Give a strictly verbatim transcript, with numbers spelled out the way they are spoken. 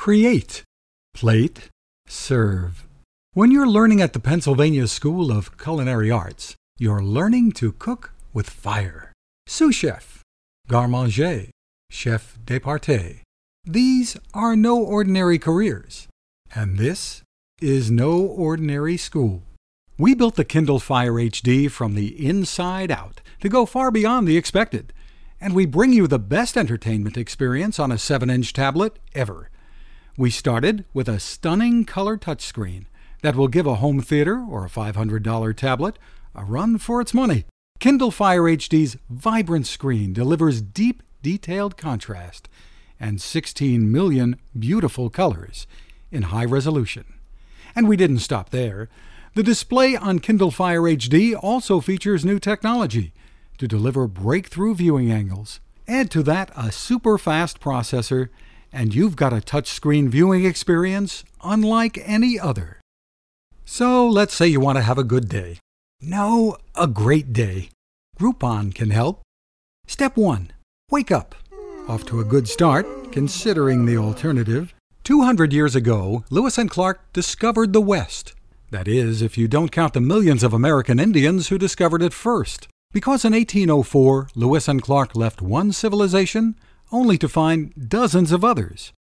create, plate, serve. When you're learning at the Pennsylvania School of Culinary Arts, you're learning to cook with fire. Sous chef, garde manger, chef de partie. These are no ordinary careers, and this is no ordinary school. We built the Kindle Fire H D from the inside out to go far beyond the expected, and we bring you the best entertainment experience on a seven inch tablet ever. We started with a stunning color touchscreen that will give a home theater or a five hundred dollars tablet a run for its money. Kindle Fire H D's vibrant screen delivers deep, detailed contrast and sixteen million beautiful colors in high resolution. And we didn't stop there. The display on Kindle Fire H D also features new technology to deliver breakthrough viewing angles. Add to that a super fast processor, and you've got a touchscreen viewing experience unlike any other. So let's say you want to have a good day. No, a great day. Groupon can help. Step one, wake up. Off to a good start, considering the alternative. two hundred years ago, Lewis and Clark discovered the West. That is, if you don't count the millions of American Indians who discovered it first. Because in eighteen oh four, Lewis and Clark left one civilization only to find dozens of others.